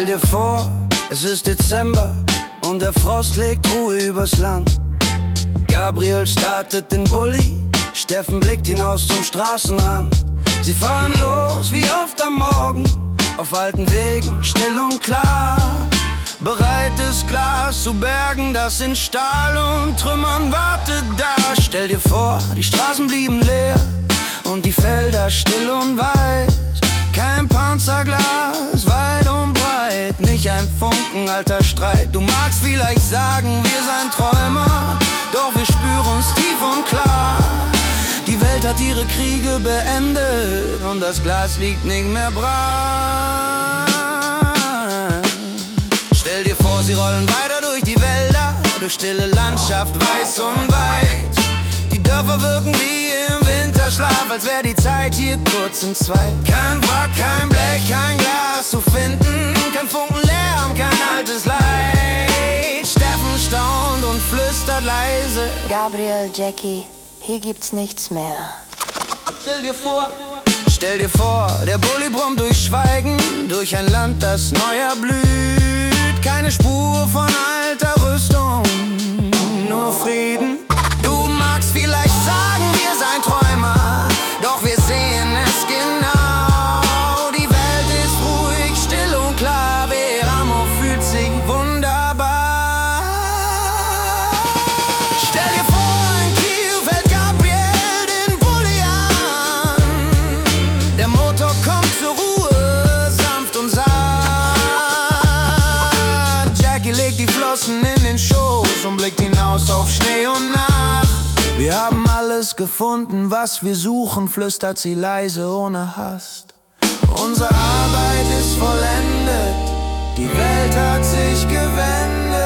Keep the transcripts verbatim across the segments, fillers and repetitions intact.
Stell dir vor, es ist Dezember und der Frost legt Ruhe übers Land. Gabriel startet den Bulli, Steffen blickt hinaus zum Straßenrand. Sie fahren los wie oft am Morgen, auf alten Wegen, still und klar. Bereites Glas zu bergen, das in Stahl und Trümmern wartet da. Stell dir vor, die Straßen blieben leer und die Felder still und weiß. Kein Panzerglas, weit und breit, nicht ein Funken alter Streit. Du magst vielleicht sagen, wir seien Träumer, doch wir spüren's tief und klar. Die Welt hat ihre Kriege beendet und das Glas liegt nicht mehr breit. Stell dir vor, sie rollen weiter durch die Wälder, durch stille Landschaft, weiß und weit. Die Dörfer wirken wie im Winterschlaf, als wär die Zeit hier kurz in zwei. Kein Wrack, kein Blech, kein Glas zu finden, kein Funken Lärm, kein altes Leid. Steffen staunt und flüstert leise: Gabriel, Jackie, hier gibt's nichts mehr. Stell dir vor, stell dir vor, der Bulli brummt durch Schweigen, durch ein Land, das neu erblüht. Keine Spur von alter Rüstung, nur Frieden. Du magst vielleicht sagen, wir seien Träumer, doch wir sehen es genau. Die Welt ist ruhig, still und klar, Veramo fühlt sich wunderbar. Stell dir vor, in Kiel fällt Gabriel den Bulli an. Der Motor kommt zur Ruhe, sanft und satt. Jackie legt die Flossen in den Schoß und blickt hinaus auf Schnee und Nacht. Wir haben alles gefunden, was wir suchen, flüstert sie leise ohne Hast. Unsere Arbeit ist vollendet, die Welt hat sich gewendet.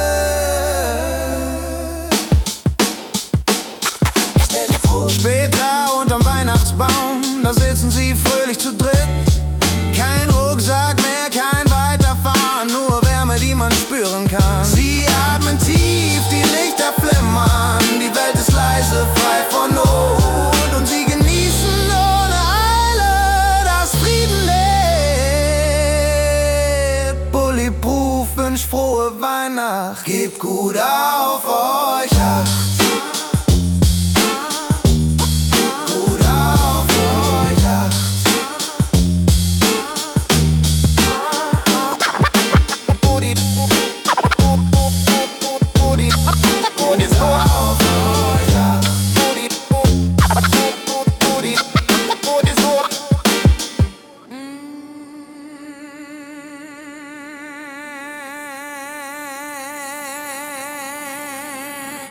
Stell dir vor, später unterm Weihnachtsbaum, da sitzen sie fröhlich zu dritt. Kein Rucksack mehr, kein Weiterfahren, nur Wärme, die man spüren kann. Sie atmen tief, die Lichter flimmern, die Welt ist leise, frei von Not, und sie genießen ohne Eile das Frieden lebt. Bulletproof wünscht frohe Weihnacht, gebt gut auf euch Acht.